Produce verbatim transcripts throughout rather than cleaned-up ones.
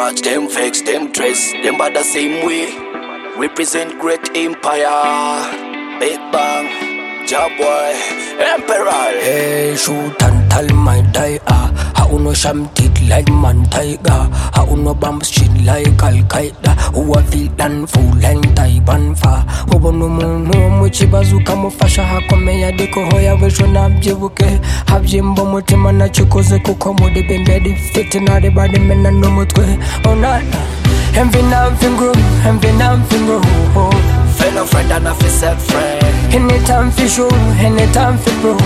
watch them vex, them dress, them by the same way. Represent great empire. Big Bang, Job Boy, Emperor. Hey, shoot and tell my die ah. How no sham tit like man tiger. How no bomb shit like Al Qaeda. Who a feel and fool like Taiwan fa. Who no mo no muchi bazuka mo fasha hakome ya deko hoya wesho na mjibuke. Have jimbo mutima na chukoze kukomo de bembe di fit na de body mena no mutwe. Oh na na. Envy na fingo, envy na fingo. Fellow friend and a set friend. Anytime for show, anytime for pro.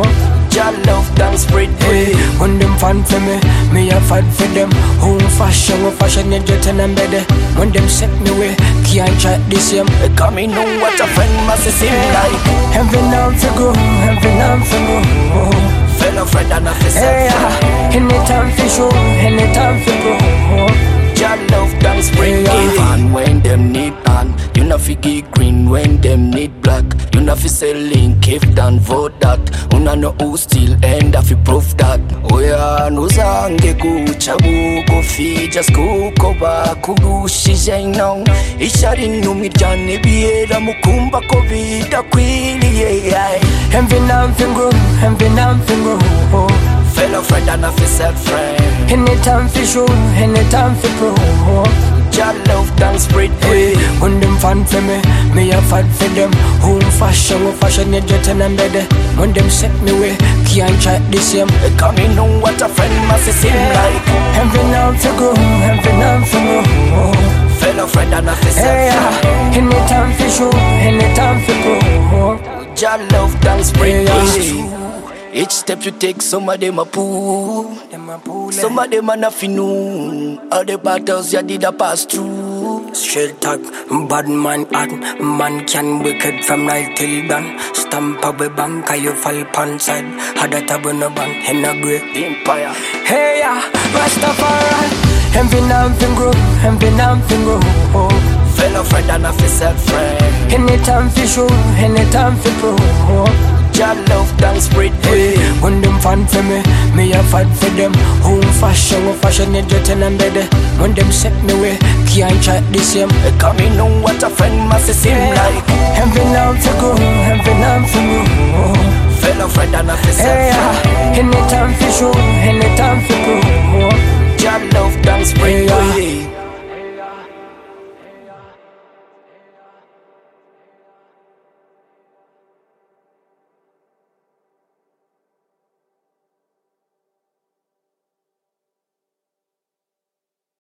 Jah love dance spread way. When them fan for me, me a fan for them. Home fashion, home fashion, you just and I'm better. When them set me way, can't chat this same. Come in, know what a friend must seem like. Envy now for go, envy now for go. Fellow friend and a set friend. Anytime for show, anytime for pro. Jah love dance spread way. And when them need and you know fi give green when them need black. You know fi sell link if and vote that. Una know who still end fi proof that. Oya nuzange kuchabu kofi just kukoba kurushije now. Ishari numirjane biera mukumba kovida kwili yeah. Envy now fingo, envy now fingo. Fellow friend and a set friend. Anytime for show, anytime for pro. Jah love dance spread way. When them fan for me, me a fan for them. Home fashion, home fashion, you just and I'm better. When them set me way, can't chat this same. Come in, know what a friend must seem like. Envy now for go, envy now for go. Fellow friend and a set friend. Anytime for show, anytime for pro. Jah love dance spread way. Each step you take, some of them a pull. Some of them a nothing new. All the battles you did a pass through. Straight talk, bad man at man can wicked from night till dawn. Stamp up a bank, you fall pan side. Had a tab on a bank, in a great empire. Hey ya, Rastafari. Envy now fingo, envy now fingo. Fellow friend and a set friend. Anytime for show, anytime for pro. Jah love dance spread way. When them fan for me, me a fan for them. Home fashion, home fashion, you just and I'm better. When them set me way, can't chat this same. Come in, know what a friend must seem like. Envy now for go, envy now for go. Fellow friend and a set friend. Anytime for show, anytime for go. Jah love dance spread way.